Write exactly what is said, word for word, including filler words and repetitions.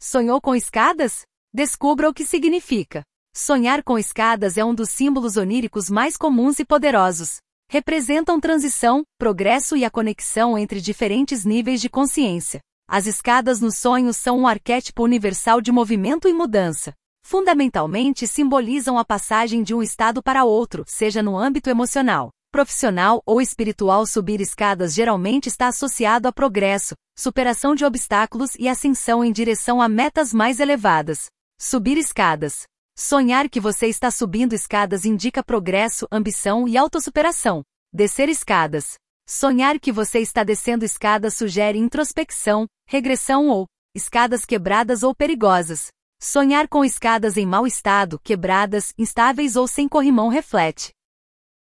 Sonhou com escadas? Descubra o que significa. Sonhar com escadas é um dos símbolos oníricos mais comuns e poderosos. Representam transição, progresso e a conexão entre diferentes níveis de consciência. As escadas nos sonhos são um arquétipo universal de movimento e mudança. Fundamentalmente simbolizam a passagem de um estado para outro, seja no âmbito emocional, profissional ou espiritual. Subir escadas geralmente está associado a progresso, superação de obstáculos e ascensão em direção a metas mais elevadas. Subir escadas. Sonhar que você está subindo escadas indica progresso, ambição e autossuperação. Descer escadas. Sonhar que você está descendo escadas sugere introspecção, regressão ou escadas quebradas ou perigosas. Sonhar com escadas em mau estado, quebradas, instáveis ou sem corrimão reflete